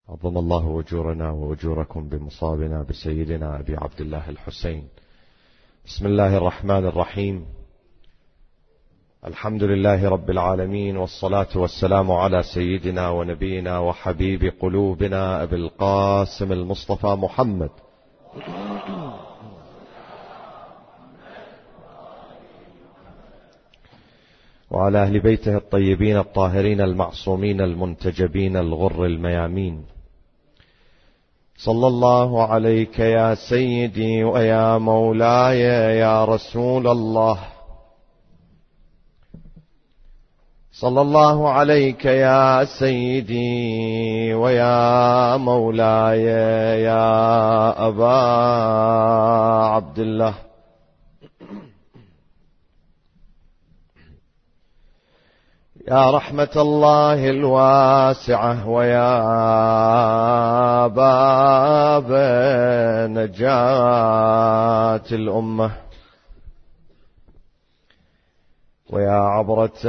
عظم الله أجورنا وأجوركم بمصابنا بسيدنا أبي عبد الله الحسين. بسم الله الرحمن الرحيم. الحمد لله رب العالمين، والصلاة والسلام على سيدنا ونبينا وحبيب قلوبنا أبي القاسم المصطفى محمد وعلى أهل بيته الطيبين الطاهرين المعصومين المنتجبين الغر الميامين. صلى الله عليك يا سيدي ويا مولاي يا رسول الله، صلى الله عليك يا سيدي ويا مولاي يا أبا عبد الله. يا رحمة الله الواسعة ويا باب نجاة الأمة ويا عبرة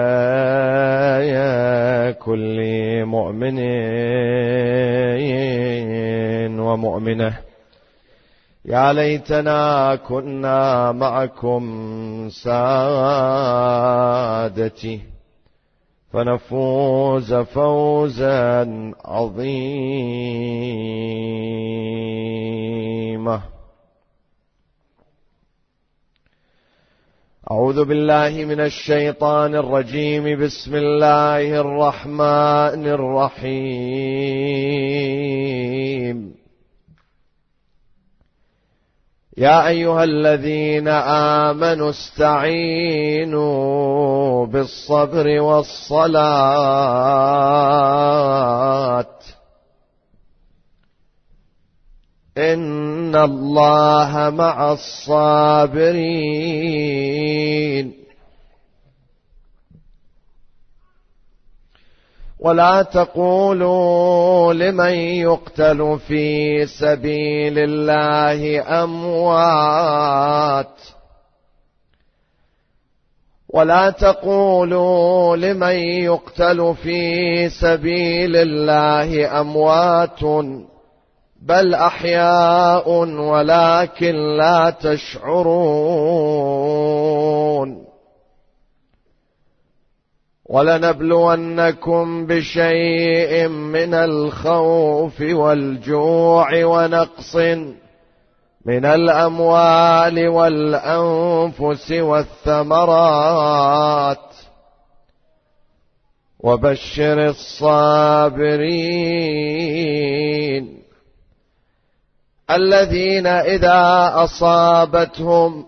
كل مؤمن ومؤمنة، يا ليتنا كنا معكم سادتي فنفوز فوزا عظيما. أعوذ بالله من الشيطان الرجيم. بسم الله الرحمن الرحيم. يا أيها الذين آمنوا استعينوا بالصبر والصلاة إن الله مع الصابرين. ولا تقولوا لمن يقتل في سبيل الله أموات، ولا تقولوا لمن يقتل في سبيل الله أموات بل أحياء ولكن لا تشعرون. ولنبلونكم بشيء من الخوف والجوع ونقص من الأموال والأنفس والثمرات وبشر الصابرين الذين إذا أصابتهم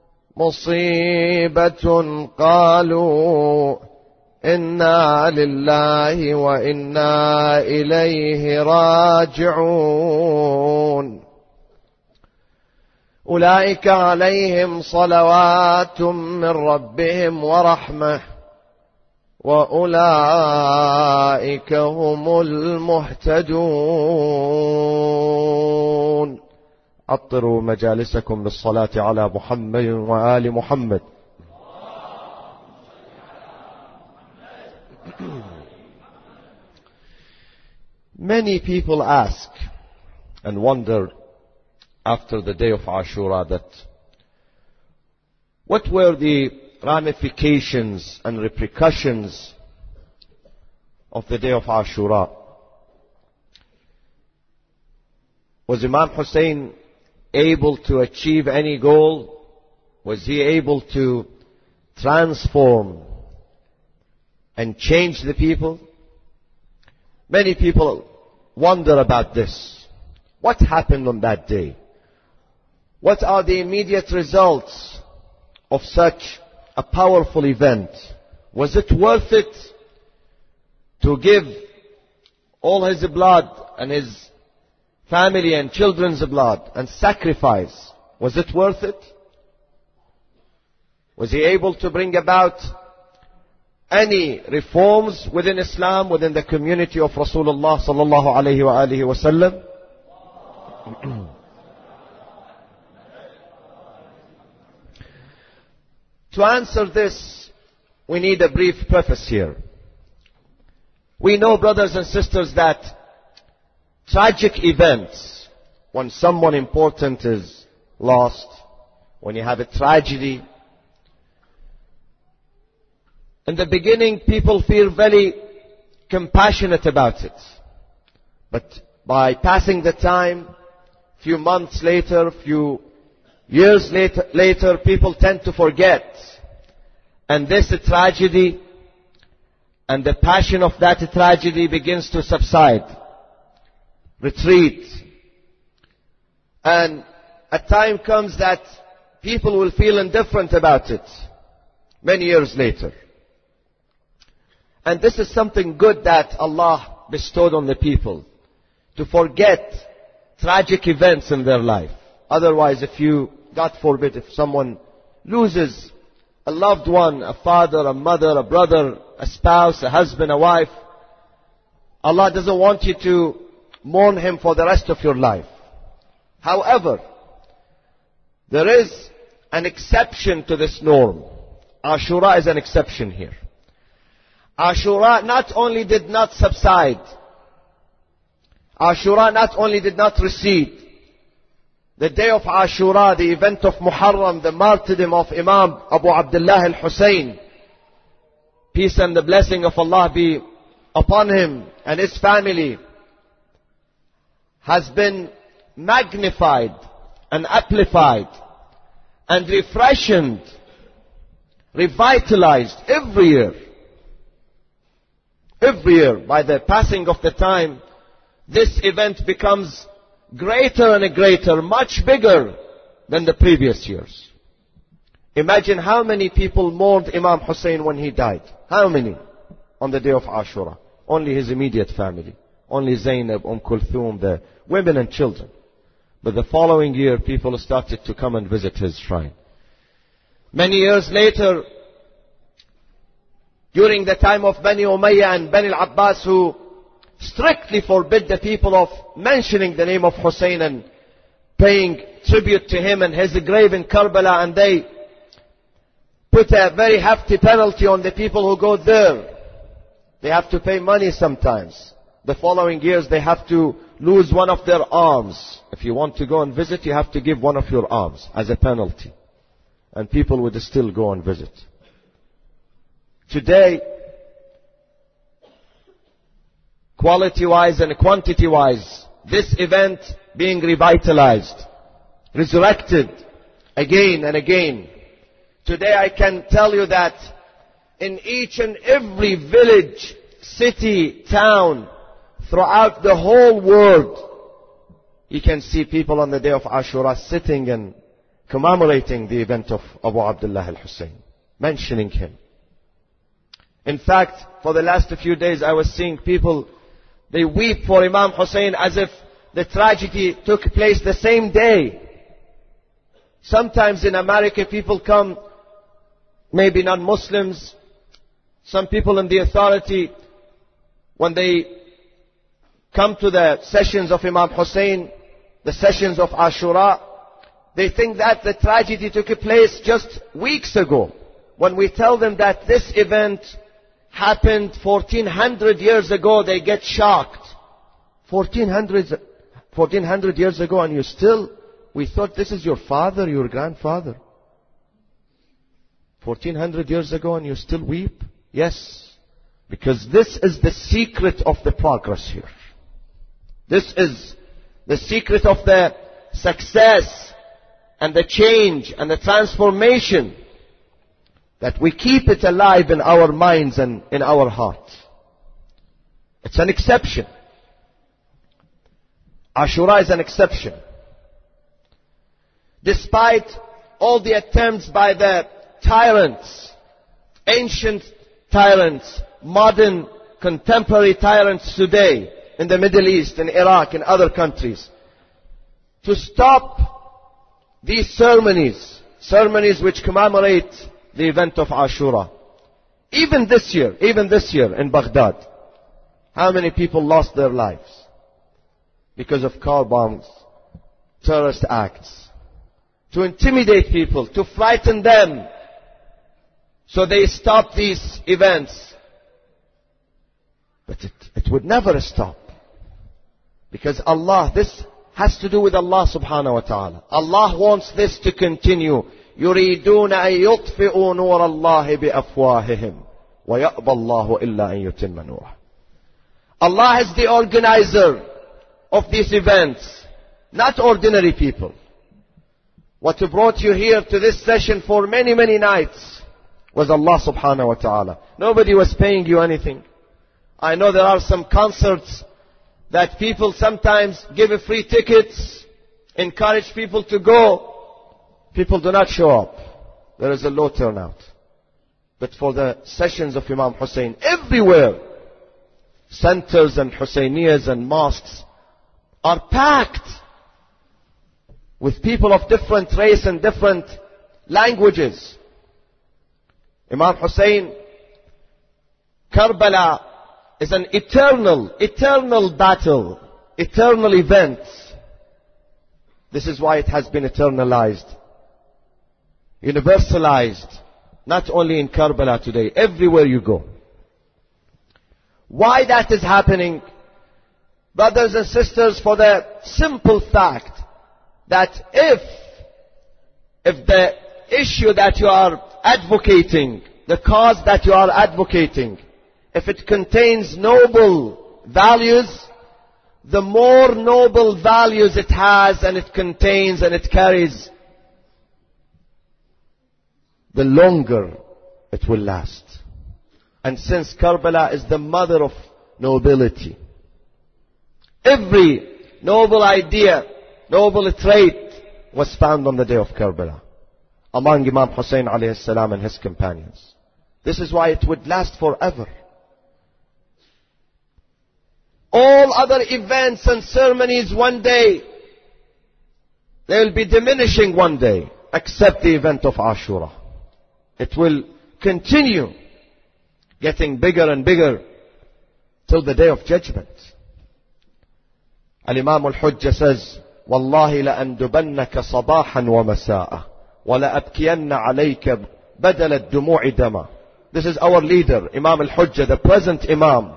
مصيبة قالوا إنا لله وإنا إليه راجعون. أولئك عليهم صلوات من ربهم ورحمة وأولئك هم المهتدون. عطروا مجالسكم بالصلاة على محمد وآل محمد. Many people ask and wonder after the day of Ashura that what were the ramifications and repercussions of the day of Ashura? Was Imam Hussein able to achieve any goal? Was he able to transform and change the people? Many people wonder about this. What happened on that day? What are the immediate results of such a powerful event? Was it worth it to give all his blood and his family and children's blood and sacrifice? Was it worth it? Was he able to bring about any reforms within Islam, within the community of Rasulullah sallallahu alayhi wa alihi wa sallam? To answer this, we need a brief preface here. We know, brothers and sisters, that tragic events, when someone important is lost, when you have a tragedy, in the beginning people feel very compassionate about it. But by passing the time, few months later, few years later, people tend to forget. And this tragedy and the passion of that tragedy begins to subside, retreat. And a time comes that people will feel indifferent about it many years later. And this is something good that Allah bestowed on the people, to forget tragic events in their life. Otherwise, if you, God forbid, if someone loses a loved one, a father, a mother, a brother, a spouse, a husband, a wife, Allah doesn't want you to mourn him for the rest of your life. However, there is an exception to this norm. Ashura is an exception here. Ashura not only did not subside, Ashura not only did not recede, the day of Ashura, the event of Muharram, the martyrdom of Imam Abu Abdullah al-Hussein, peace and the blessing of Allah be upon him and his family, has been magnified and amplified and refreshed, revitalized every year. Every year, by the passing of the time, this event becomes greater and greater, much bigger than the previous years. Imagine how many people mourned Imam Hussein when he died. How many on the day of Ashura? Only his immediate family. Only Zainab, Kulthum, the women and children. But the following year, people started to come and visit his shrine. Many years later, during the time of Bani Umayyah and Bani al-Abbas, who strictly forbid the people of mentioning the name of Hussein and paying tribute to him and his grave in Karbala, and they put a very hefty penalty on the people who go there. They have to pay money sometimes. The following years they have to lose one of their arms. If you want to go and visit, you have to give one of your arms as a penalty. And people would still go and visit. Today, quality-wise and quantity-wise, this event being revitalized, resurrected again and again. Today I can tell you that in each and every village, city, town, throughout the whole world, you can see people on the day of Ashura sitting and commemorating the event of Abu Abdullah al-Hussein, mentioning him. In fact, for the last few days I was seeing people, they weep for Imam Hussein as if the tragedy took place the same day. Sometimes in America people come, maybe non-Muslims, some people in the authority, when they come to the sessions of Imam Hussein, the sessions of Ashura, they think that the tragedy took place just weeks ago. When we tell them that this event happened 1400 years ago, they get shocked. 1400 years ago, and we thought this is your father, your grandfather. 1400 years ago and you still weep? Yes. Because this is the secret of the progress here. This is the secret of the success and the change and the transformation, that we keep it alive in our minds and in our hearts. It's an exception. Ashura is an exception. Despite all the attempts by the tyrants, ancient tyrants, modern, contemporary tyrants today in the Middle East, in Iraq, in other countries, to stop these ceremonies which commemorate the event of Ashura. Even this year in Baghdad, how many people lost their lives because of car bombs, terrorist acts, to intimidate people, to frighten them, so they stop these events. But it would never stop. Because Allah, this has to do with Allah subhanahu wa ta'ala. Allah wants this to continue. يريدون أن يطفئوا نور الله بأفواههم ويأبى الله إلا أن يتم نوره. Allah is the organizer of these events, not ordinary people. What brought you here to this session for many, many nights was Allah subhanahu wa ta'ala. Nobody was paying you anything. I know there are some concerts that people sometimes give free tickets, encourage people to go. People do not show up. There is a low turnout. But for the sessions of Imam Hussein, everywhere, centers and Husainiyas and mosques are packed with people of different race and different languages. Imam Hussein, Karbala is an eternal battle, eternal event. This is why it has been eternalized, universalized, not only in Karbala today, everywhere you go. Why that is happening? Brothers and sisters, for the simple fact that if the issue that you are advocating, the cause that you are advocating, if it contains noble values, the more noble values it has and it contains and it carries, the longer it will last. And since Karbala is the mother of nobility, every noble idea, noble trait was found on the day of Karbala among Imam Hussein alayhi salam and his companions. This is why it would last forever. All other events and ceremonies one day, they will be diminishing one day, except the event of Ashura. It will continue getting bigger and bigger till the day of judgment. Al-Imam al-Hujjah says, وَاللَّهِ لَأَنْدُبَنَّكَ صَبَاحًا وَمَسَاءً وَلَأَبْكِيَنَّ عَلَيْكَ بَدَلَ الدُّمُوعِ دَمًا. This is our leader, Imam al-Hujjah, the present Imam.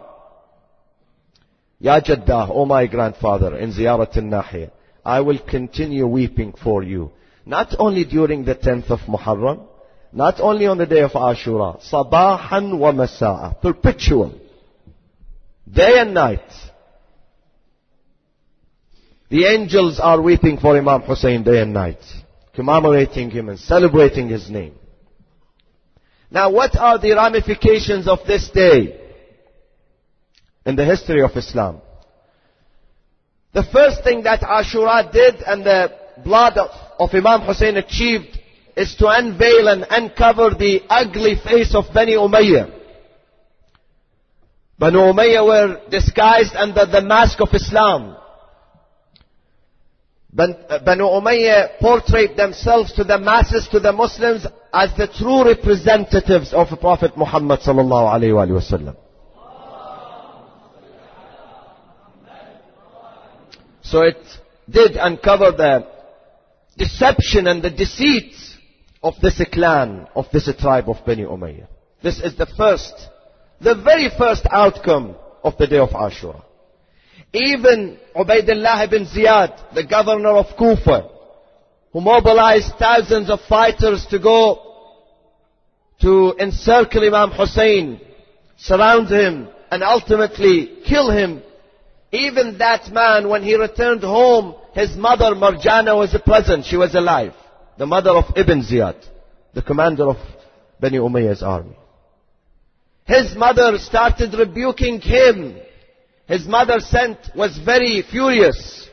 Ya Jaddah, O my grandfather, in Ziyarat al-Nahiyah, I will continue weeping for you. Not only during the 10th of Muharram, not only on the day of Ashura, Sabahan wa Masa'a, perpetual, day and night. The angels are weeping for Imam Hussein day and night, commemorating him and celebrating his name. Now, what are the ramifications of this day in the history of Islam? The first thing that Ashura did and the blood of Imam Hussein achieved is to unveil and uncover the ugly face of Bani Umayyah. Bani Umayyah were disguised under the mask of Islam. Bani Umayyah portrayed themselves to the masses, to the Muslims, as the true representatives of Prophet Muhammad sallallahu alaihi wasallam. So it did uncover the deception and the deceit of this clan, of this tribe of Bani Umayyah. This is the very first outcome of the day of Ashura. Even Ubaidullah ibn Ziyad, the governor of Kufa, who mobilized thousands of fighters to go to encircle Imam Hussein, surround him, and ultimately kill him. Even that man, when he returned home, his mother Marjana was present. She was alive. The mother of Ibn Ziyad, the commander of Bani Umayyah's army. His mother started rebuking him. His mother was very furious.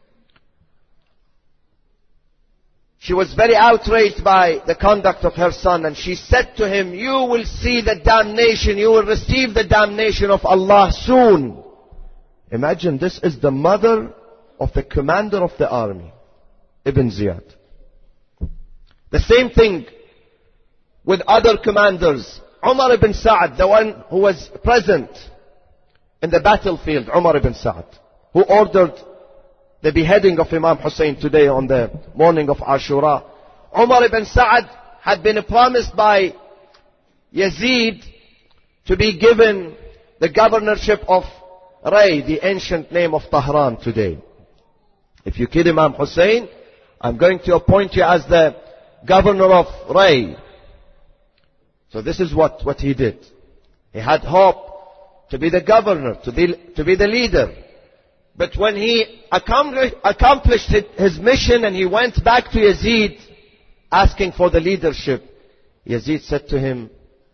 She was very outraged by the conduct of her son, and she said to him, you will see the damnation, you will receive the damnation of Allah soon. Imagine, this is the mother of the commander of the army, Ibn Ziyad. The same thing with other commanders. Umar ibn Sa'ad, the one who was present in the battlefield, Umar ibn Sa'ad, who ordered the beheading of Imam Hussein today on the morning of Ashura. Umar ibn Sa'ad had been promised by Yazid to be given the governorship of Ray, the ancient name of Tehran today. If you kill Imam Hussein, I'm going to appoint you as the governor of Ray. So this is what he did. He had hope to be the governor, to be the leader. But when he accomplished his mission and he went back to Yazid asking for the leadership, Yazid said to him,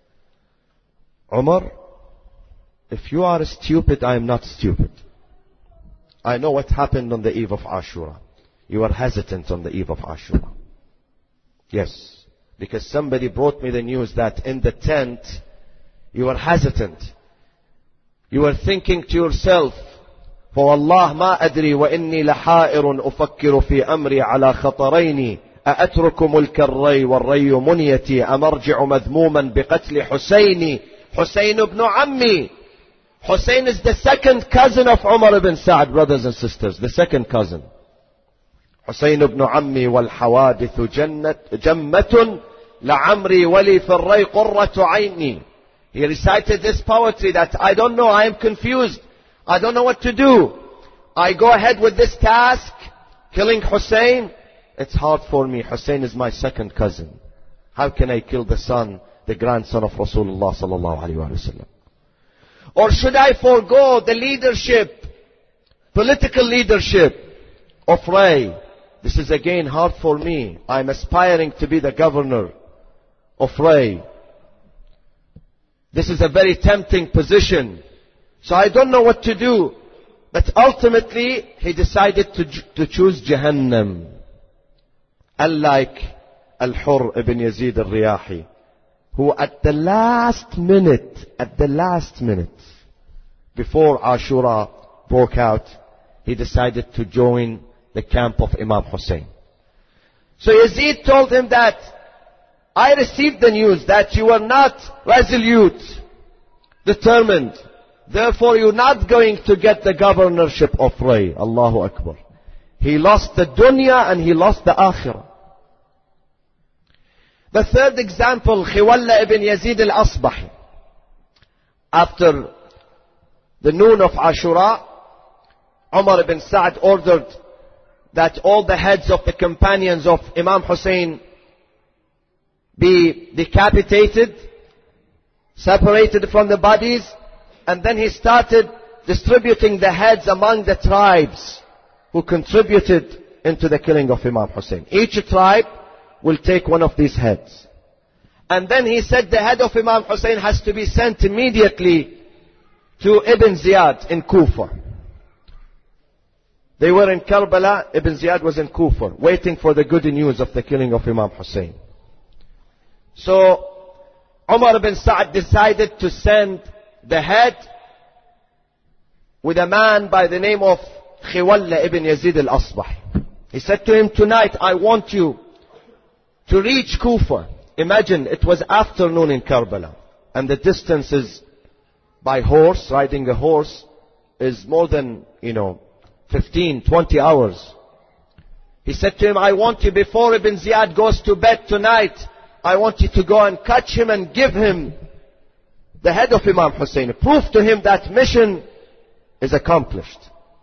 Umar, if you are stupid, I am not stupid. I know what happened on the eve of Ashura. You were hesitant on the eve of Ashura. Yes, because somebody brought me the news that in the tent, you were hesitant. You were thinking to yourself, فوالله ما أدري وإني لحائر أفكر في أمري على خطرين أأترك ملك الري والري منيتي أمرجع مذموما بقتل حسين حسين ابن عمي. Hussein is the second cousin of Umar ibn Sa'd, brothers and sisters, the second cousin. حسين ابن عمي والحوادث جمة لعمري ولي في الري قرة عيني. He recited this poetry that I don't know, I am confused. I don't know what to do. I go ahead with this task, killing Hussein. It's hard for me. Hussein is my second cousin. How can I kill the son, the grandson of Rasulullah sallallahu alaihi wasallam? Or should I forego the leadership, political leadership of Ray? This is again hard for me. I'm aspiring to be the governor of Ray. This is a very tempting position. So I don't know what to do. But ultimately, he decided to choose Jahannam. Unlike Al-Hurr ibn Yazid al-Riyahi, who at the last minute, before Ashura broke out, he decided to join the camp of Imam Hussein. So Yazid told him that, I received the news that you were not resolute, determined. Therefore you're not going to get the governorship of Ray. Allahu Akbar. He lost the dunya and he lost the akhirah. The third example, Khiwalla ibn Yazid al-Asbahi. After the noon of Ashura, Umar ibn Sa'd ordered that all the heads of the companions of Imam Hussein be decapitated, separated from the bodies, and then he started distributing the heads among the tribes who contributed into the killing of Imam Hussein. Each tribe will take one of these heads. And then he said the head of Imam Hussein has to be sent immediately to Ibn Ziyad in Kufa. They were in Karbala, Ibn Ziyad was in Kufa, waiting for the good news of the killing of Imam Hussein. So, Umar ibn Sa'd decided to send the head with a man by the name of Khiwalla ibn Yazid al-Asbahi. He said to him, tonight I want you to reach Kufa. Imagine, it was afternoon in Karbala, and the distance is by horse, riding a horse, is more than, 15, 20 hours. He said to him, I want you, before Ibn Ziyad goes to bed tonight, I want you to go and catch him and give him the head of Imam Hussein. Prove to him that mission is accomplished.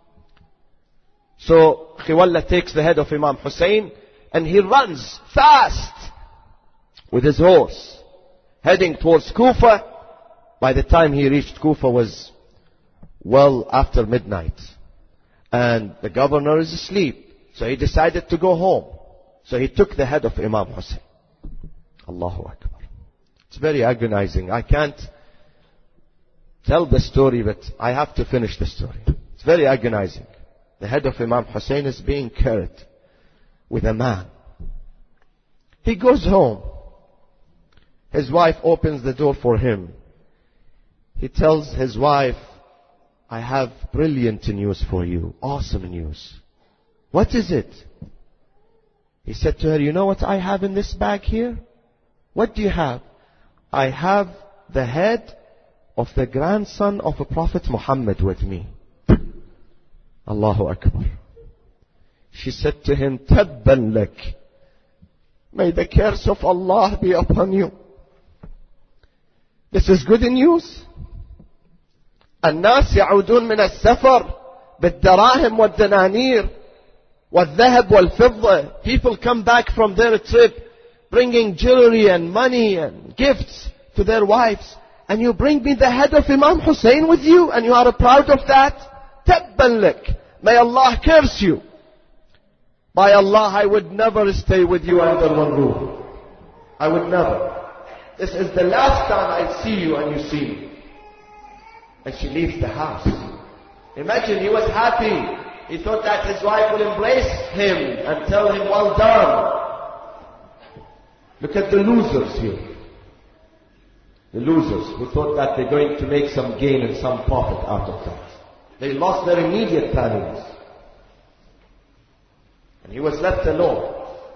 So Khiwalla takes the head of Imam Hussein and he runs fast with his horse, heading towards Kufa. By the time he reached Kufa was well after midnight. And the governor is asleep. So he decided to go home. So he took the head of Imam Hussein. Allahu Akbar. It's very agonizing. I can't tell the story, but I have to finish the story. It's very agonizing. The head of Imam Hussein is being carried with a man. He goes home. His wife opens the door for him. He tells his wife, I have brilliant news for you. Awesome news. What is it? He said to her, you know what I have in this bag here? What do you have? I have the head of the grandson of a Prophet Muhammad with me. Allahu Akbar. She said to him, Tabban lak. May the curse of Allah be upon you. This is good news. الناس يعودون من السفر بالدراهم والدنانير والذهب والفضة. People come back from their trip bringing jewelry and money and gifts to their wives. And you bring me the head of Imam Hussein with you and you are proud of that? Tabban lak. May Allah curse you. By Allah, I would never stay with you under one roof. I would never. This is the last time I see you and you see me. And she leaves the house. Imagine, he was happy. He thought that his wife will embrace him and tell him, well done. Look at the losers here. The losers who thought that they're going to make some gain and some profit out of that. They lost their immediate families. And he was left alone.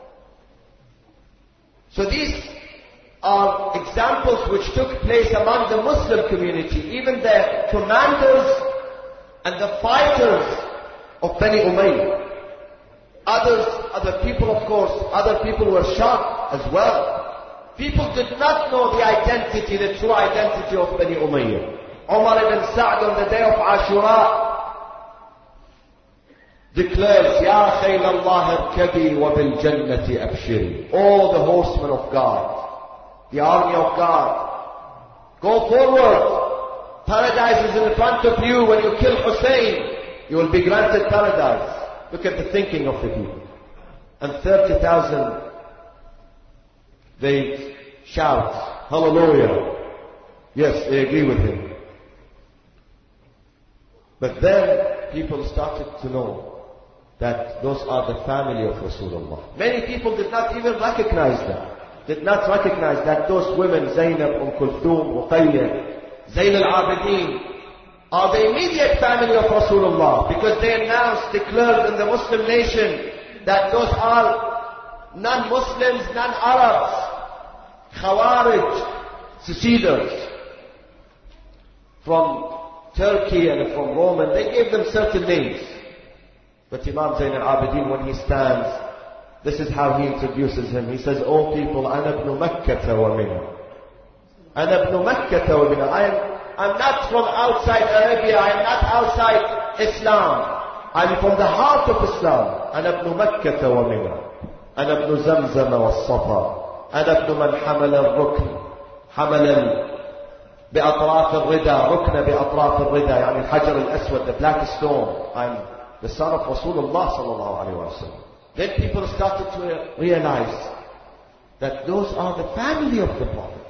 So these are examples which took place among the Muslim community. Even the commanders and the fighters of Bani Umayyah. Other people, of course, other people were shocked as well. People did not know the identity, the true identity of Bani Umayyah. Umar ibn Sa'd on the day of Ashura declares, Ya khayl Allah irkabi wa bil jannati abshiri. All the horsemen of God, the army of God, go forward. Paradise is in front of you. When you kill Hussein, you will be granted paradise. Look at the thinking of the people. And 30,000, they shout, hallelujah. Yes, they agree with him. But then people started to know that those are the family of Rasulullah. Many people did not even recognize them. Did not recognize that those women, Zainab, Kulthum, Ruqayya, Zayn al-Abidin, are the immediate family of Rasulullah, because they announced, declared in the Muslim nation that those are non-Muslims, non-Arabs, Khawarij, seceders from Turkey and from Rome, and they gave them certain names. But Imam Zayn al-Abidin, when he stands, this is how he introduces him. He says, "O people, Ana ibn Makkah wa Mina. Ana ibn Makkah wa Mina. I'm not from outside Arabia. I'm not outside Islam. I'm from the heart of Islam. Ana ibn Makkah wa Mina. Ana ibn Zamzam wa Safa. أنا ابن من حمل الركن حمل بأطراف الردى ركن بأطراف الردى يعني الحجر الأسود, the black stone. I'm the son of Rasulullah sallallahu alayhi wa sallam." Then people started to realize that those are the family of the Prophet.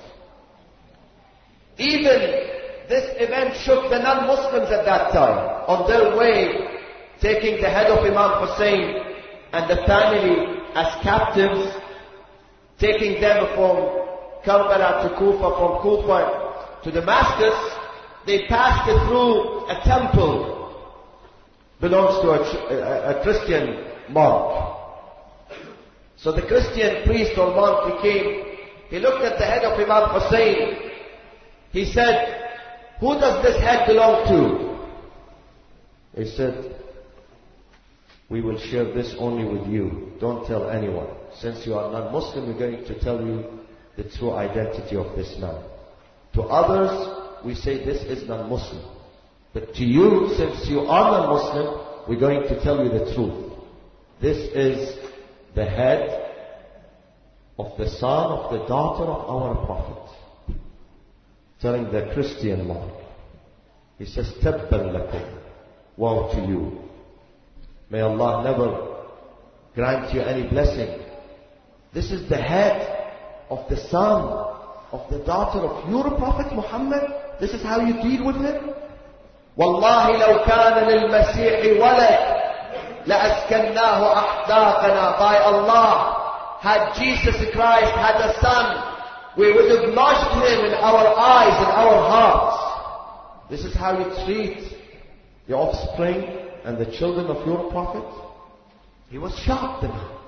Even this event shook the non-Muslims at that time on their way, taking the head of Imam Hussein and the family as captives, taking them from Karbala to Kufa, from Kufa to Damascus. They passed through a temple, belongs to a Christian monk. So the Christian priest or monk, he looked at the head of Imam Hussein. He said, "Who does this head belong to?" He said, "We will share this only with you. Don't tell anyone. Since you are non-Muslim, we're going to tell you the true identity of this man. To others, we say this is non-Muslim. But to you, since you are non-Muslim, we're going to tell you the truth. This is the head of the son of the daughter of our Prophet." Telling the Christian monk. He says, "Tabban lakum. Woe to you. May Allah never grant you any blessing. This is the head of the son of the daughter of your Prophet Muhammad. This is how you deal with him? Wallahi law kana lil Masih walad la askannahu ahdaqana." By Allah, had Jesus Christ had a son, we would have lodged him in our eyes and our hearts. This is how you treat the offspring and the children of your Prophet? He was shocked.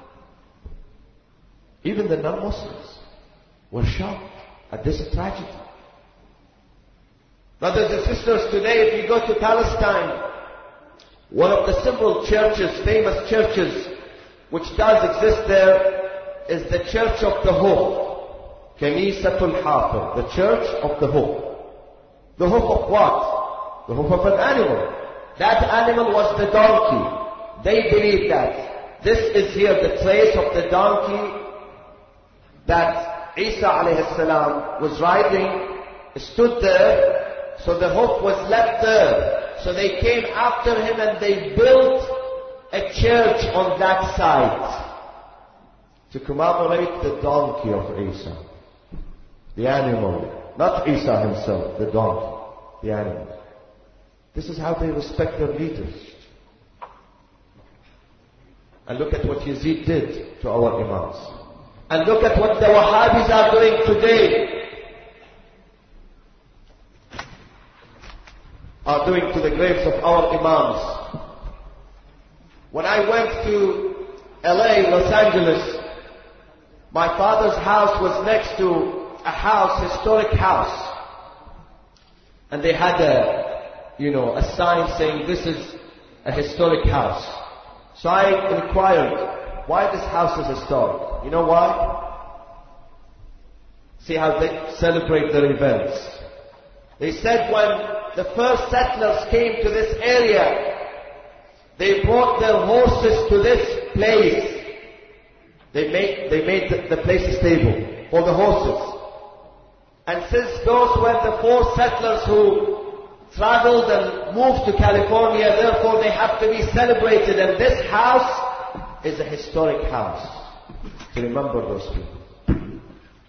Even the non-Muslims were shocked at this tragedy. Brothers and sisters, today if you go to Palestine, one of the several churches, famous churches, which does exist there, is the Church of the Hope. Kanisatul Hafir, the Church of the Hope. The hope of what? The hoof of an animal. That animal was the donkey. They believed that. This is here the trace of the donkey that Isa alayhi salam was riding, stood there, so the hoof was left there. So they came after him and they built a church on that site to commemorate the donkey of Isa. The animal. Not Isa himself, the donkey. The animal. This is how they respect their leaders. And look at what Yazid did to our Imams. And look at what the Wahhabis are doing today. Are doing to the graves of our Imams. When I went to LA, Los Angeles, my father's house was next to a house, historic house. And they had a sign saying this is a historic house. So I inquired, why this house is historic? You know why? See how they celebrate their events. They said when the first settlers came to this area, they brought their horses to this place. They made the place stable for the horses. And since those were the 4 settlers who traveled and moved to California, therefore they have to be celebrated. And this house is a historic house to remember those people.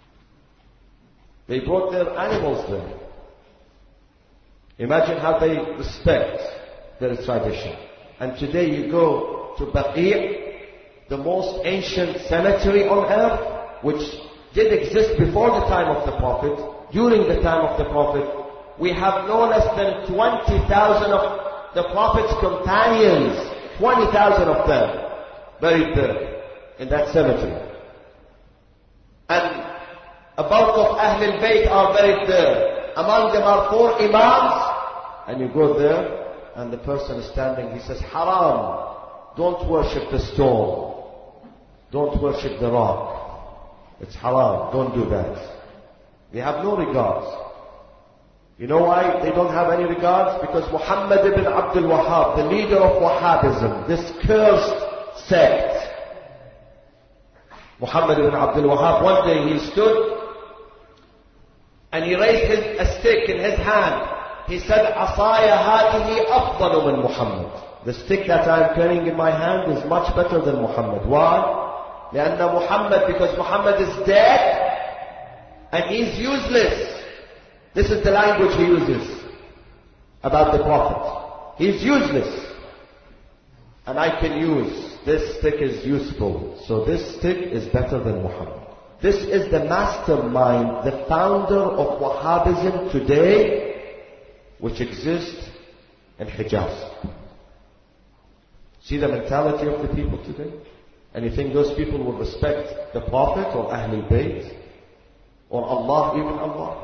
They brought their animals there. Imagine how they respect their tradition. And today you go to Baqi', the most ancient cemetery on earth, which did exist before the time of the Prophet, during the time of the Prophet. We have no less than 20,000 of the Prophet's companions, 20,000 of them, buried there, in that cemetery. And a bulk of Ahlul Bayt are buried there. Among them are 4 Imams, and you go there, and the person is standing, he says, haram, don't worship the stone. Don't worship the rock. It's haram, don't do that. They have no regards. You know why they don't have any regards? Because Muhammad ibn Abdul Wahhab, the leader of Wahhabism, this cursed sect, Muhammad ibn Abdul Wahhab, one day he stood and he raised a stick in his hand. He said, Asaya hadihi afdalu min Muhammad. The stick that I am carrying in my hand is much better than Muhammad. Why? لأن Muhammad, because Muhammad is dead and he's useless. This is the language he uses about the Prophet. He's useless. And I can use, this stick is useful. So this stick is better than Muhammad. This is the mastermind, the founder of Wahhabism today, which exists in Hijaz. See the mentality of the people today? And you think those people will respect the Prophet or Ahlul Bayt or Allah, even Allah?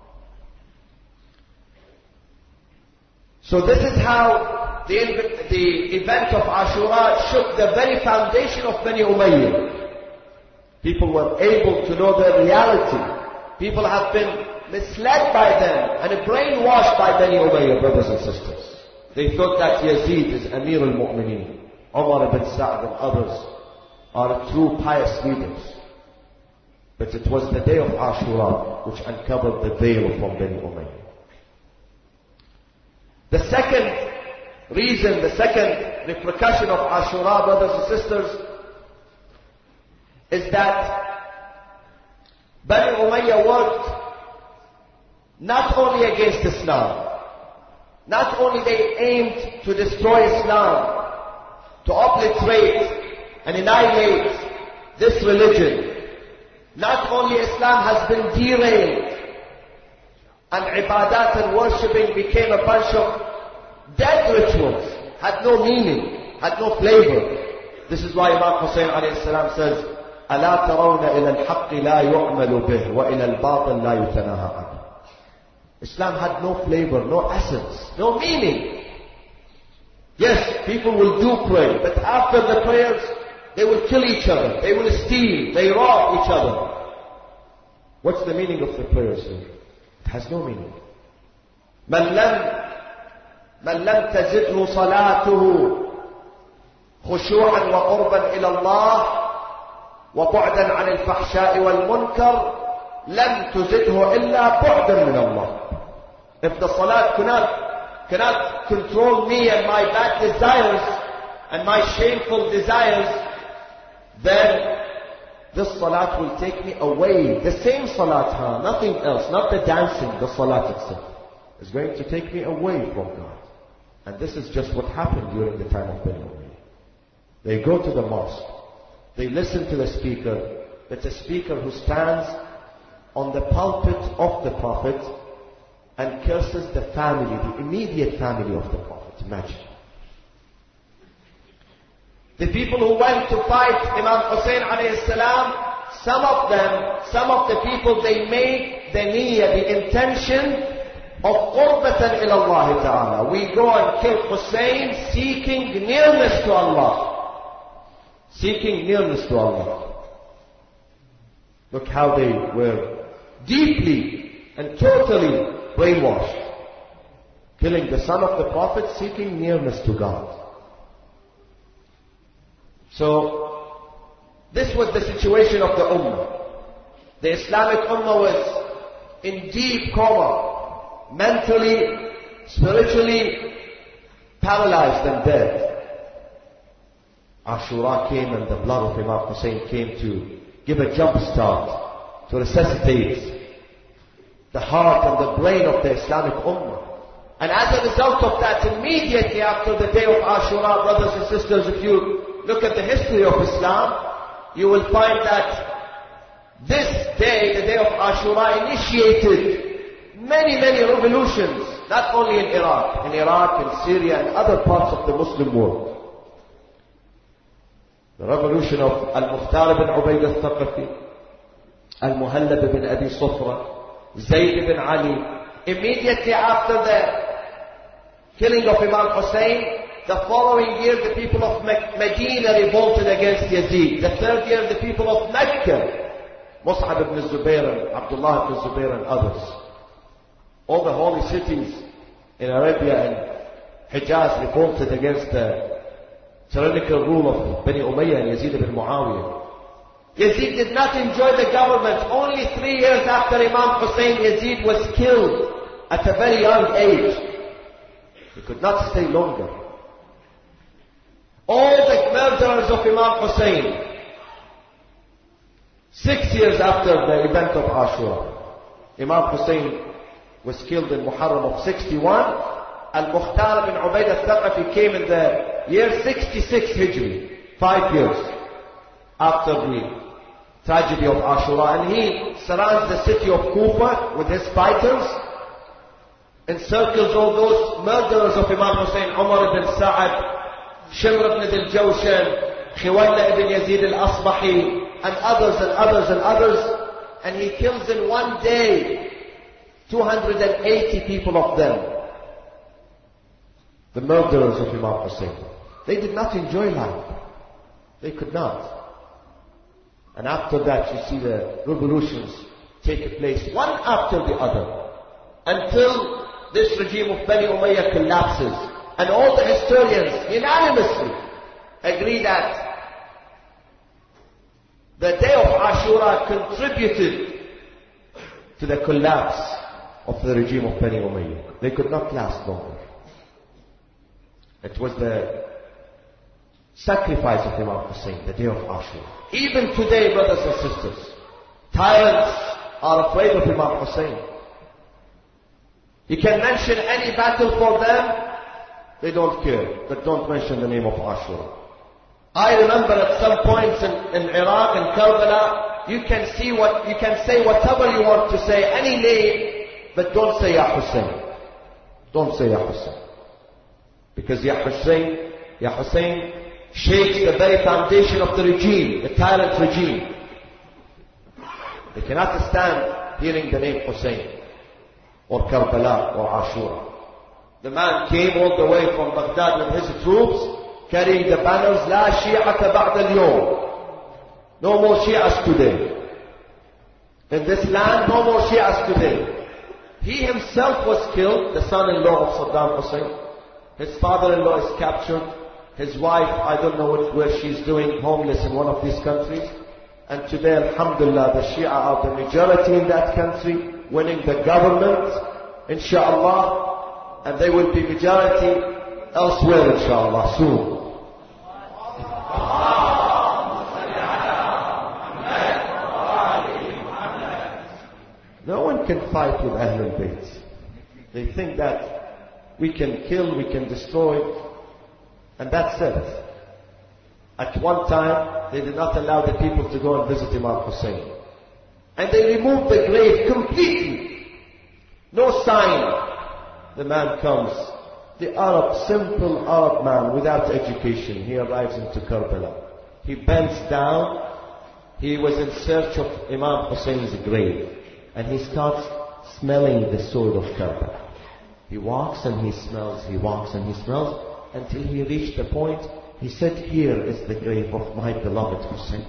So this is how the event of Ashura shook the very foundation of Bani Umayyah. People were able to know their reality. People have been misled by them and brainwashed by Bani Umayyah, brothers and sisters. They thought that Yazid is Amir al-Mu'mineen. Umar ibn Sa'd and others are true pious leaders. But it was the day of Ashura which uncovered the veil from Bani Umayyah. The second reason, the second repercussion of Ashura, brothers and sisters, is that Bani Umayyah worked not only against Islam, not only they aimed to destroy Islam, to obliterate and annihilate this religion. Not only Islam has been derailed, and ibadat and worshipping became a bunch of dead rituals, had no meaning, had no flavor. This is why Imam Hussein alayhi salam says, أَلَا تَرَوْنَ إِلَى الْحَقِّ لَا يُعْمَلُ بِهِ وَإِلَى الْبَاطِلِ لَا يُتَنَاهَى عَنْهُ. Islam had no flavor, no essence, no meaning. Yes, people will do pray, but after the prayers, they will kill each other, they will steal, they rob each other. What's the meaning of the prayers here? It has no meaning. من لم من لم تزده صلاته خشوعا وقربا إلى الله وبعدا عن الفحشاء والمنكر لم تزده إلا بعدا من Allah. If the salat cannot control me and my bad desires and my shameful desires, then this salat will take me away. The same salat, nothing else, not the dancing, the salat itself, is going to take me away from God. And this is just what happened during the time of Bani Umayyah. They go to the mosque, they listen to the speaker, but the speaker who stands on the pulpit of the Prophet and curses the family, the immediate family of the Prophet. Imagine. The people who went to fight Imam Hussein alayhi salam, some of the people, they made the niyyah, the intention of qurbatan ila Allah ta'ala. We go and kill Hussein seeking nearness to Allah. Seeking nearness to Allah. Look how they were deeply and totally brainwashed. Killing the son of the Prophet, seeking nearness to God. So, this was the situation of the Ummah. The Islamic Ummah was in deep coma, mentally, spiritually paralyzed and dead. Ashura came and the blood of Imam Hussein came to give a jump start, to resuscitate the heart and the brain of the Islamic Ummah. And as a result of that, immediately after the day of Ashura, brothers and sisters, if you look at the history of Islam, you will find that this day, the day of Ashura, initiated many revolutions, not only in Iraq, in Syria, and other parts of the Muslim world. The revolution of Al-Mukhtar ibn Ubayd al-Thaqafi, Al-Muhallab ibn Abi Sufra, Zayd ibn Ali. Immediately after the killing of Imam Hussein, the following year the people of Medina revolted against Yazid. The third year the people of Mecca, Mus'ab ibn Zubayr and Abdullah ibn Zubayr and others. All the holy cities in Arabia and Hijaz revolted against the tyrannical rule of Bani Umayyah and Yazid ibn Muawiyah. Yazid did not enjoy the government. Only 3 years after Imam Hussein, Yazid was killed at a very young age. He could not stay longer. All the murderers of Imam Hussein, 6 years after the event of Ashura, Imam Hussein was killed in Muharram of 61. Al-Mukhtar ibn Ubayd al-Thaqafi came in the year 66 Hijri, 5 years after the tragedy of Ashura, and he surrounds the city of Kufa with his fighters, encircles all those murderers of Imam Hussein, Umar ibn Sa'ad, Shimr ibn al-Jawshan, Khiwayla ibn Yazid al-Asbahi, and others, and he kills in one day 280 people of them. The murderers of Imam Hussein. They did not enjoy life. They could not. And after that, you see the revolutions take place one after the other, until this regime of Bani Umayyah collapses. And all the historians unanimously agree that the day of Ashura contributed to the collapse of the regime of Bani Umayyah. They could not last longer. It was the sacrifice of Imam Hussein, the day of Ashura. Even today, brothers and sisters, tyrants are afraid of Imam Hussein. You can mention any battle for them, they don't care, but don't mention the name of Ashura. I remember at some points in Iraq and Karbala, you can say whatever you want to say, any name, but don't say Ya Hussein. Don't say Ya Hussein. Because Ya Hussein shakes the very foundation of the regime, the tyrant regime. They cannot stand hearing the name Hussein, or Karbala, or Ashura. The man came all the way from Baghdad with his troops, carrying the banners, La Shi'ata ba'da al-yawm. No more Shi'as today. In this land, no more Shi'as today. He himself was killed, the son-in-law of Saddam Hussein. His father-in-law is captured. His wife, I don't know where she's doing, homeless in one of these countries. And today, alhamdulillah, the Shia are the majority in that country, winning the government, inshallah. And they will be majority elsewhere, inshallah, soon. No one can fight with Ahlul Bayt. They think that we can kill, we can destroy, and that's it. At one time, they did not allow the people to go and visit Imam Hussein. And they removed the grave completely. No sign. The man comes. The Arab, simple Arab man without education, he arrives into Karbala. He bends down. He was in search of Imam Hussein's grave. And he starts smelling the soil of Karbala. He walks and he smells, he walks and he smells, until he reached the point, he said, here is the grave of my beloved Hussein.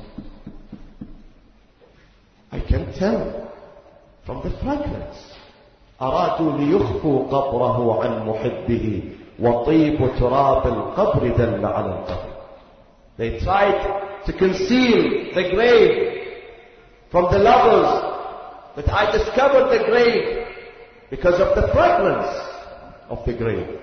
I can tell from the fragrance. أرادوا ليخفوا قبره عن محبه وطيب تراب القبر دل على القبر. They tried to conceal the grave from the lovers. But I discovered the grave because of the fragrance of the grave.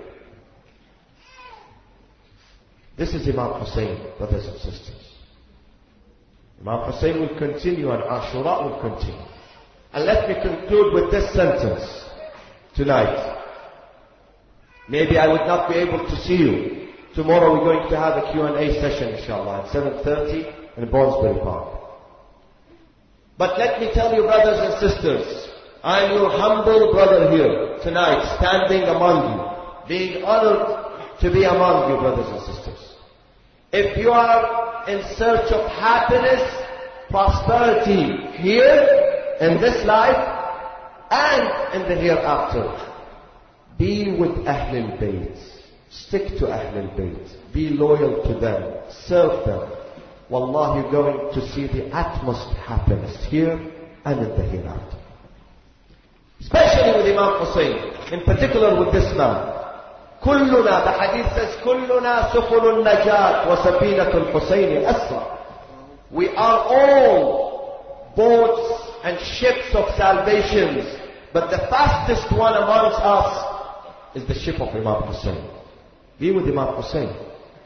This is Imam Hussein, brothers and sisters. Imam Hussein will continue and Ashura will continue. And let me conclude with this sentence tonight. Maybe I would not be able to see you. Tomorrow we're going to have a Q&A session, inshallah, at 7:30 in Bonesbury Park. But let me tell you, brothers and sisters, I'm your humble brother here tonight, standing among you, being honored to be among you, brothers and sisters. If you are in search of happiness, prosperity here, in this life, and in the hereafter, be with Ahlul Bayt. Stick to Ahlul Bayt. Be loyal to them. Serve them. Wallah, you're going to see the utmost happiness here and in the hereafter. Especially with Imam Hussein, in particular with this man. كلنا, the hadith says, كلنا سفن النجاة وسفينة الحسين أسرى. We are all boats and ships of salvations, but the fastest one amongst us is the ship of Imam Hussein. Be with Imam Hussein.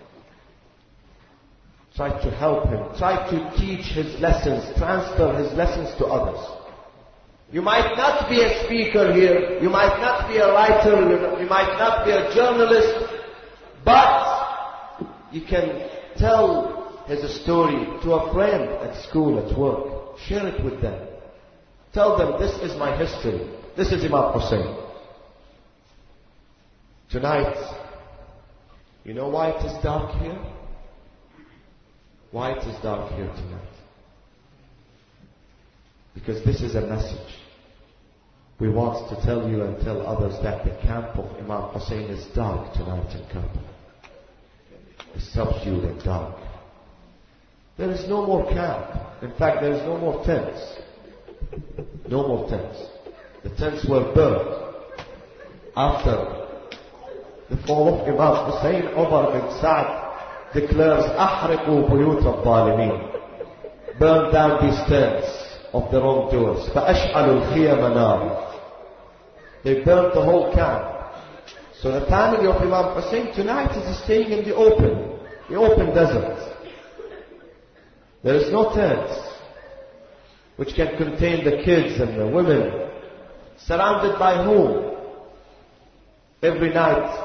Try to help him. Try to teach his lessons. Transfer his lessons to others. You might not be a speaker here. You might not be a writer. You might not be a journalist. But you can tell his story to a friend at school, at work. Share it with them. Tell them, this is my history. This is Imam Hussein. Tonight, you know why it is dark here? Why it is dark here tonight? Because this is a message. We want to tell you and tell others that the camp of Imam Hussein is dark tonight in Karbala. It's subdued and dark. There is no more camp. In fact, there is no more tents. No more tents. The tents were burned. After the fall of Imam Hussein, Umar bin Sa'd declares, أحرقوا بيوت الظالمين. Burn down these tents of the wrongdoers. فأشعلوا الخيم نار. They burnt the whole camp. So the family of Imam Hussein tonight is staying in the open desert. There is no tent which can contain the kids and the women. Surrounded by whom? Every night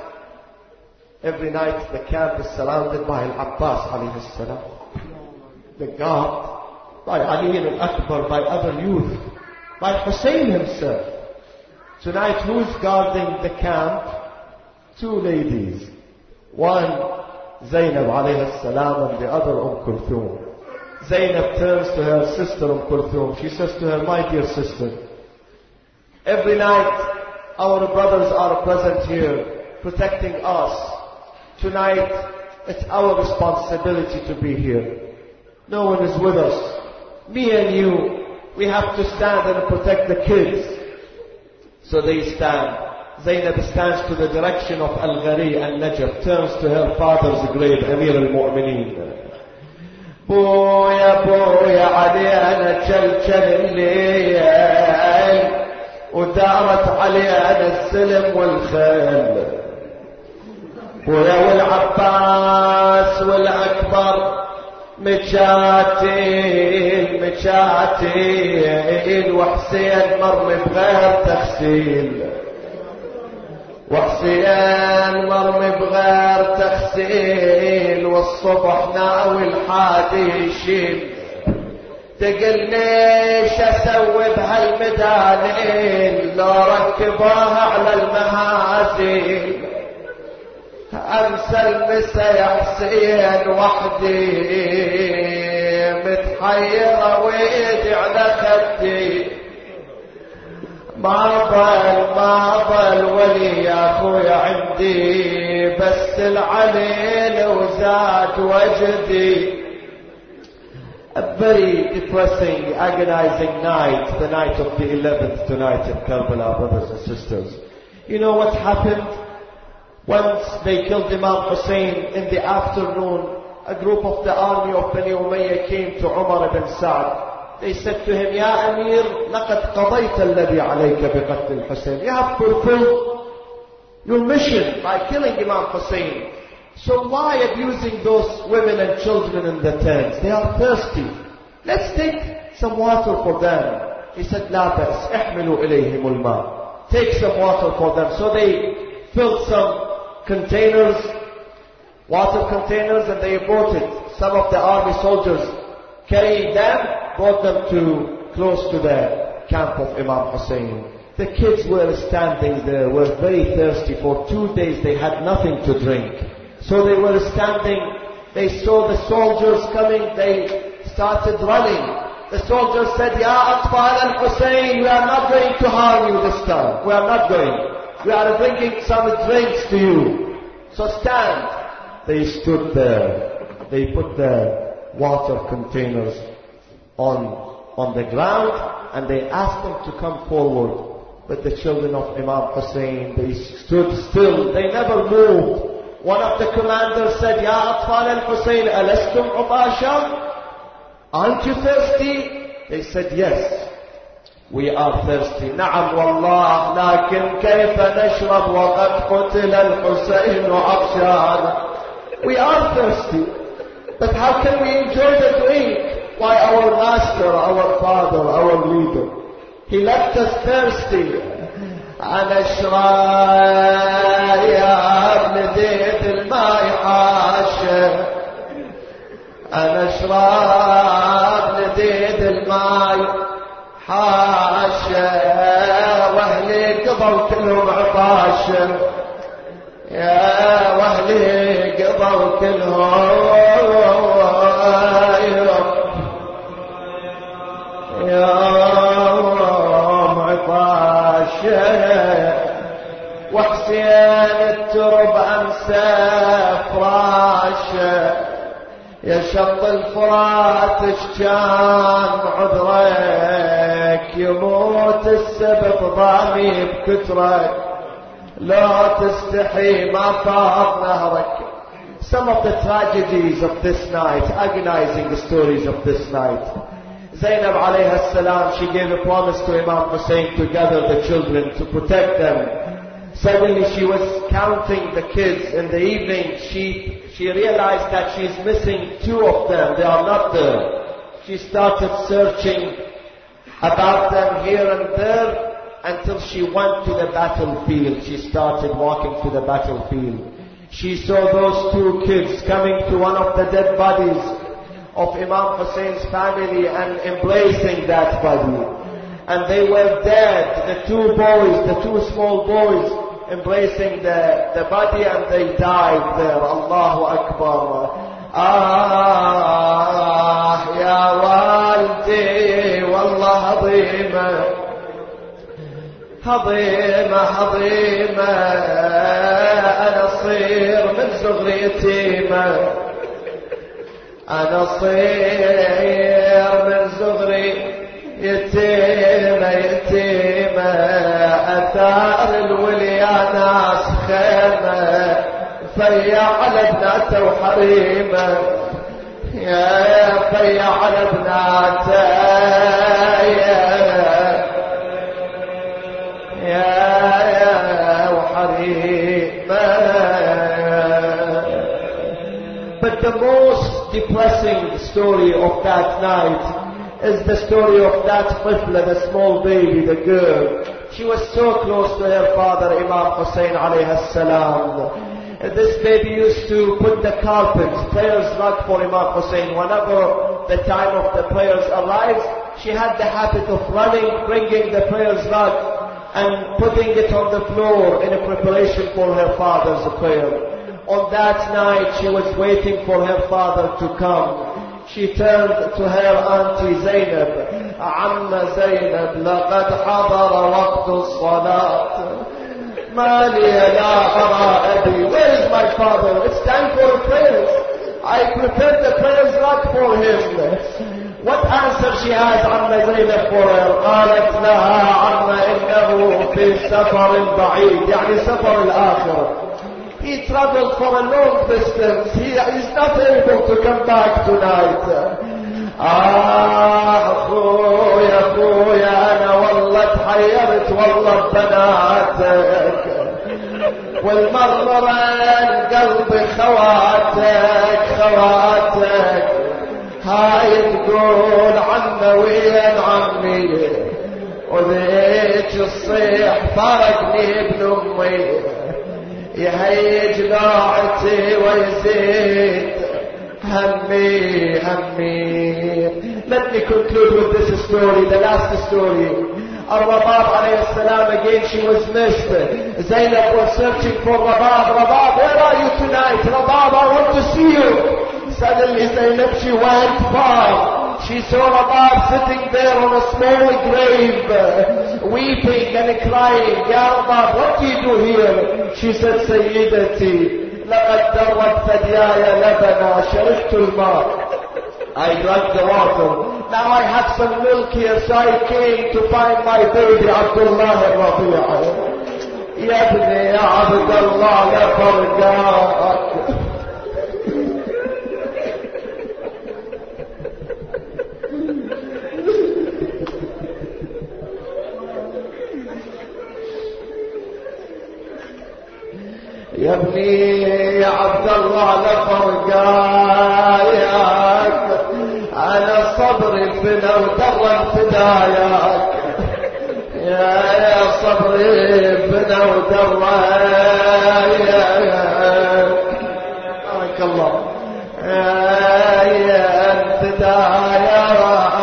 the camp is surrounded by Al-Abbas alayhi salam, the guard, by Ali al-Akbar, by other youth, by Hussein himself. Tonight, who is guarding the camp? Two ladies. One, Zainab alayhi salam, and the other Kulthum. Zainab turns to her sister Kulthum. She says to her, my dear sister, every night our brothers are present here, protecting us. Tonight, it's our responsibility to be here. No one is with us. Me and you, we have to stand and protect the kids. So they stand. Zainab stands to the direction of Al-Ghari and Najaf, turns to her father's grave, Amir al-Mu'mineen. بويا بويا علينا كلكل الليل ودارت علينا السلم والخيل بويا والعباس والأكبر مشاتين وحسين مر بغير تغسيل وحسين مر بغير تغسيل والصبح ناوي الحادي يشيل تقلنيش اسوي بهالمدانين لو ركبوها على المهازيل انسى المسا يا حسين وحدي متحيرة ويدي على خدي ما ضل ولي يا اخويا عندي بس العليل وزاد وجدي. A very depressing, agonizing night, the night of the 11th tonight in Karbala, brothers and sisters. You know what happened? Once they killed Imam Hussein in the afternoon, a group of the army of Bani Umayyah came to Umar ibn Sa'd. They said to him, Ya Amir, لَقَدْ قَضَيْتَ الَّذِي عَلَيْكَ بِقَتْلِ الْحُسَيْنِ. You have fulfilled your mission by killing Imam Hussein. So why abusing those women and children in the tents? They are thirsty. Let's take some water for them. He said, لا بأس احملوا إليهم الماء. Take some water for them. So they filled some containers, water containers, and they brought it. Some of the army soldiers carried them, brought them to close to the camp of Imam Hussein. The kids were standing there, were very thirsty. For 2 days they had nothing to drink. So they were standing, they saw the soldiers coming, they started running. The soldiers said, Ya Atfal al-Hussein, we are not going to harm you this time. We are not going. We are bringing some drinks to you. So stand. They stood there. They put the water containers on the ground and they asked them to come forward. But the children of Imam Hussein, they stood still. They never moved. One of the commanders said, Ya Atfal al-Hussein, alastum ubasha? Aren't you thirsty? They said, yes, we are thirsty. Na'am wallah, lakin kayfa nashrab wa qad qutila al-Husayn abshan. We are thirsty, but how can we enjoy the drink? Why, our master, our father, our leader, he left us thirsty. أنا شرايب نديت الماء حاشة أنا شراب نديت الماء حاشة وأهلي قضوا كلهم عطاشة يا وأهلي قضوا كلهم يوم عطاشة وحسين الترب أمسى فراشه يا شط الفرات اشجان عذرك يموت السبب ضامي بكترك لا تستحي ما فاض نهرك. Some of the tragedies of this night, agonizing stories of this night. Zainab alayha salam, she gave a promise to Imam Hussein to gather the children, to protect them. Suddenly she was counting the kids in the evening. She realized that she's missing 2 of them. They are not there. She started searching about them here and there until she went to the battlefield. She started walking to the battlefield. She saw those 2 kids coming to one of the dead bodies of Imam Hussein's family and embracing that body. And they were dead, the 2 boys, the 2 small boys, embracing the body, and they died there. Allahu Akbar. Ya waldi, wallah hazima, hazima, hazima, ana صير من صغري يتيمة, أنا صير من صغري يتيمة, يتيمة, أثار الولي يا ناس خيمة فيا على بناته وحريمه، يا فيا على بناته يا وحريمه. But the most depressing story of that night is the story of that Tifla, the small baby, the girl. She was so close to her father, Imam Hussein alayhi salam. This baby used to put the carpet, prayers rug for Imam Hussein. Whenever the time of the prayers arrives, she had the habit of running, bringing the prayers rug and putting it on the floor in a preparation for her father's prayer. On that night, she was waiting for her father to come. She turned to her auntie Zainab, Amma Zainab, لقد حضر وقت الصلاة. ما لي لا أرى أبي. Where is my father? It's time for prayers. I prepared the prayers rug for him. What answer she has Amma Zainab for her? قالت لها عما إنه في سفر بعيد، يعني سفر الآخرة. He traveled for a long distance. He is not able to come back tonight. أخويا أخويا أنا والله تحيرت والله ببناتك، والمرة قلبي خواتك خواتك. هاي تقول عمي وين عمي، وذيك الصيح فارقني ابن أمي. يهيج ضاعتي ويزيد همي همي. Let me conclude with this story, the last story. Rabab alayhi salam, again she was missed. Zainab was searching for Rabab. Rabab, where are you tonight? Rabab, I want to see you. Suddenly Zainab, she went far. She saw Rabab sitting there on a small grave, weeping and crying. Ya Rabab, what do you do here? She said, Sayyidati, لقد درت ثدياي لبنا شربت الماء. I drank the water. Now I have some milk here, so I came to find my baby Abdullah al-Rabi'a. Ya ibni ya Abdullah la farqak. يا ابني يا عبد الله لفرقاياك، انا صبري بنا ودرا فداياك. يا صبري بنا ودرا بارك الله يا فداياك.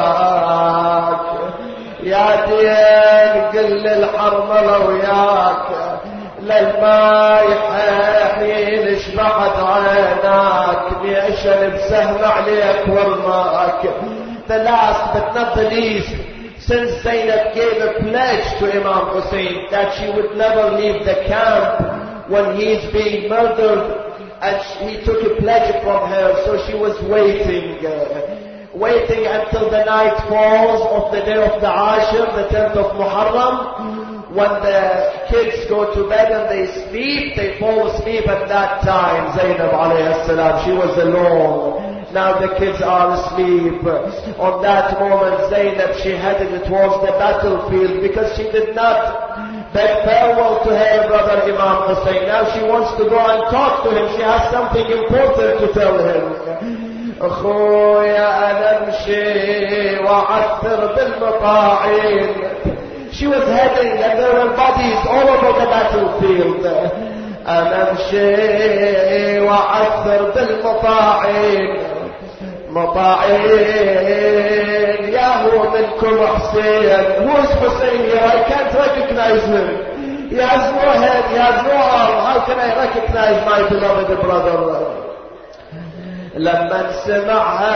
يا دين قل الحرمله وياك للماء حين شبعت عيناك، بيشن بسهم عليك ورماك. The last but not the least, since Zainab gave a pledge to Imam Hussein that she would never leave the camp when he is being murdered, and he took a pledge from her, so she was waiting until the night falls of the day of the Ashir, the 10th of Muharram. When the kids go to bed and they sleep, they fall asleep at that time. Zainab alayhi salam, she was alone. Now the kids are asleep. On that moment, Zainab, she headed towards the battlefield because she did not bid farewell to her brother Imam Hussein. Now she wants to go and talk to him. She has something important to tell him. أخويا أنا أمشي وأعثر بالمطاعين. She was heading and there were bodies all over the battlefield. أنا أمشي وأعثر بالمطاعين مطاعين. يا هو منكم حسين. Who is Hussein here? I can't recognize him. He has no head, he has no arm. How can I recognize my beloved brother? لما سمعها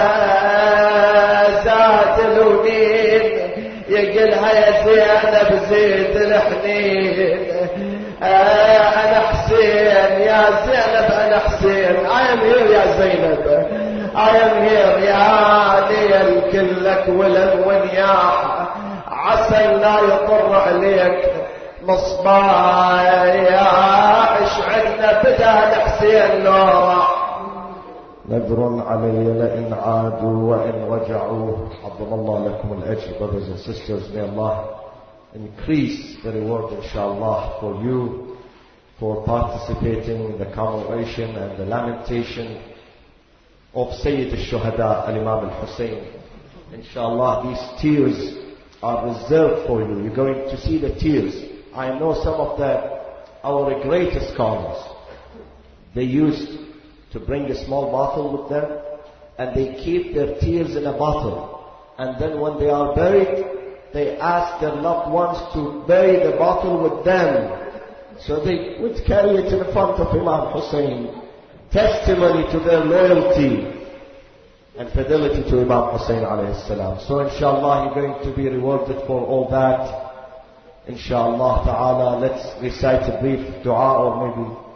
زاد الونين يقلها يا زينب زيد الحنين. أنا حسين يا زينب أنا حسين. I am here يا زينب. I am here يا ليل كلك ولن ونياح. عسى لا يطر عليك مصباح اشعلنا بدال حسين نورا نذر علي لئن عادوا وإن رجعوا عظم الله لكم الأجر. Brothers and sisters, may Allah increase the reward inshallah for you for participating in the commemoration and the lamentation of Sayyid al-Shuhada al-Imam al-Hussein. Inshallah, these tears are reserved for you. You're going to see the tears. I know some of our greatest scholars, they used to bring a small bottle with them and they keep their tears in a bottle. And then when they are buried, they ask their loved ones to bury the bottle with them. So they would carry it in front of Imam Hussein. Testimony to their loyalty and fidelity to Imam Hussein alayhi salam. So inshallah you're going to be rewarded for all that. Inshallah ta'ala, let's recite a brief dua or maybe